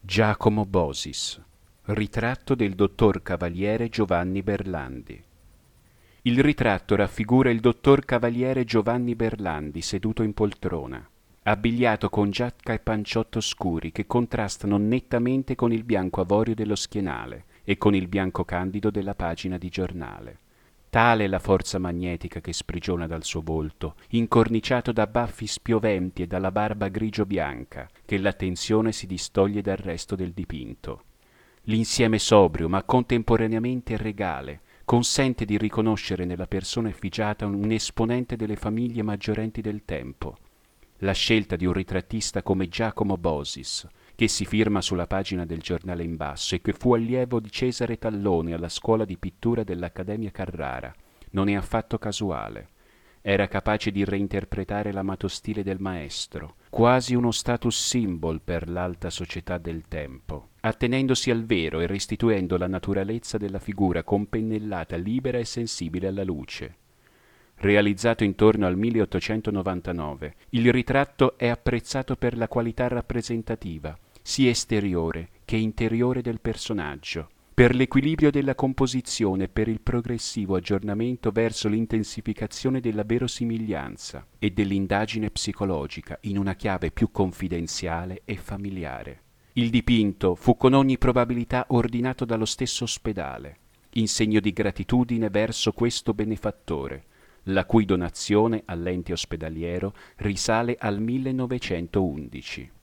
Giacomo Bosis. Ritratto del dottor Cavaliere Giovanni Berlandi. Il ritratto raffigura il dottor Cavaliere Giovanni Berlandi seduto in poltrona, abbigliato con giacca e panciotto scuri che contrastano nettamente con il bianco avorio dello schienale e con il bianco candido della pagina di giornale. Tale è la forza magnetica che sprigiona dal suo volto, incorniciato da baffi spioventi e dalla barba grigio-bianca, che l'attenzione si distoglie dal resto del dipinto. L'insieme sobrio, ma contemporaneamente regale, consente di riconoscere nella persona effigiata un esponente delle famiglie maggiorenti del tempo. La scelta di un ritrattista come Giacomo Bosis, che si firma sulla pagina del giornale in basso e che fu allievo di Cesare Tallone alla scuola di pittura dell'Accademia Carrara, non è affatto casuale. Era capace di reinterpretare l'amato stile del maestro, quasi uno status symbol per l'alta società del tempo, attenendosi al vero e restituendo la naturalezza della figura con pennellata libera e sensibile alla luce. Realizzato intorno al 1899, il ritratto è apprezzato per la qualità rappresentativa, sia esteriore che interiore del personaggio, per l'equilibrio della composizione e per il progressivo aggiornamento verso l'intensificazione della verosimiglianza e dell'indagine psicologica in una chiave più confidenziale e familiare. Il dipinto fu con ogni probabilità ordinato dallo stesso ospedale, in segno di gratitudine verso questo benefattore, la cui donazione all'ente ospedaliero risale al 1911.